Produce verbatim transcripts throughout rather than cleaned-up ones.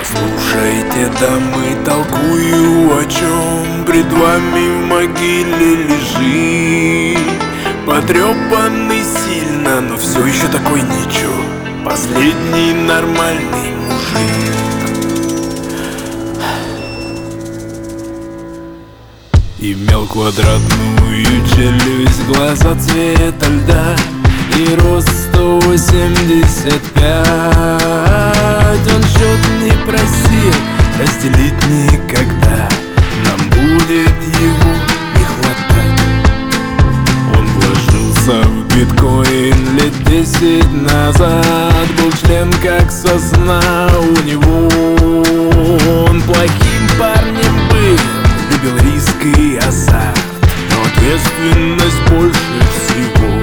Послушайте, дамы, толкую, о чем пред вами в могиле лежит. Потрепанный сильно, но все еще такой ничего, последний нормальный мужик. Имел квадратную челюсть, глаза цвета льда и рост сто восемьдесят пять. Он счет не просил разделить никогда, нам будет его не хватать. Он вложился в биткоин лет десять назад, был член как сосна у него. Он плохим парнем был, любил риск и азарт, но ответственность больше всего.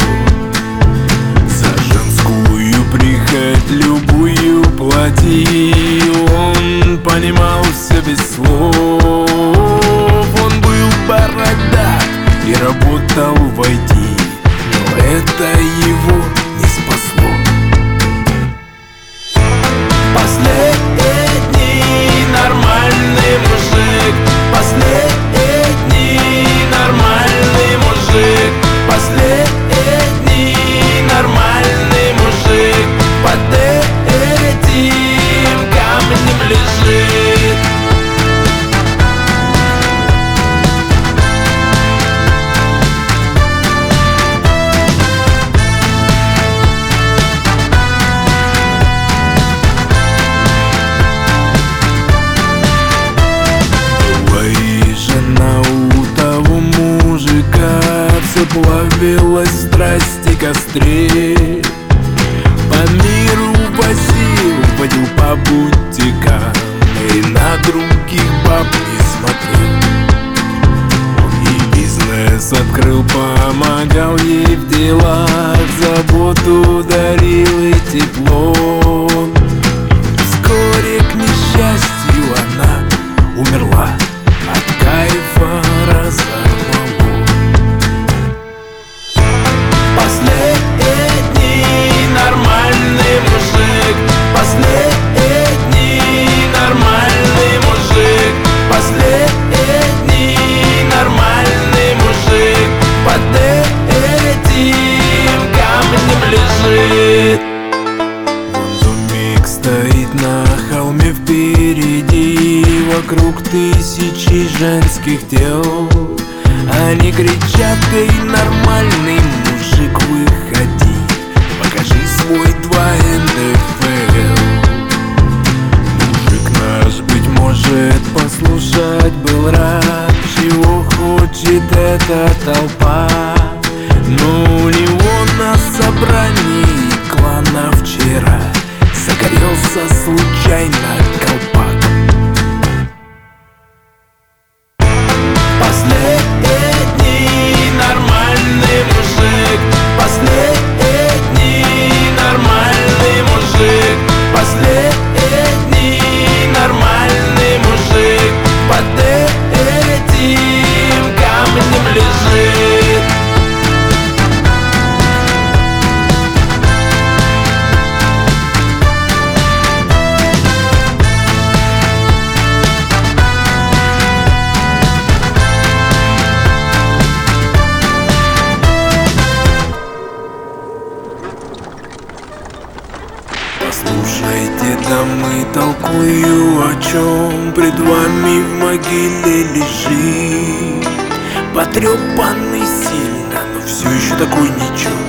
За женскую прихоть любую платил, он понимал все без слов. Он был бородат и работал в ай ти, но это его не спасло. Последний нормальный мужик, последний нормальный мужик, последний нормальный мужик под этим камнем лежит. Все плавилось в страсти костре, по миру возил, водил по бутикам и на других баб не смотрел. Он и бизнес открыл, помогал ей в делах, заботу дарил и тепло. Вскоре, к несчастью, она умерла, от кайфа разорвала. Последний нормальный мужик, последний нормальный мужик, последний нормальный мужик под этим камнем лежит. Вон домик стоит на холме впереди, вокруг тысячи женских тел. Они кричат: эй, нормальный мужик, выходи, покажи свой два эн дэ эф эл. Мужик наш, быть может, послушать был рад, чего хочет эта толпа. Но у него на собрании клана вчера загорелся случайно колпак. Последний нормальный мужик, последний нормальный мужик, последний нормальный мужик под этим камнем лежит. Послушайте, дамы, толкую, о чем пред вами в могиле лежит. Потрепанный сильно, но все еще такой ничего,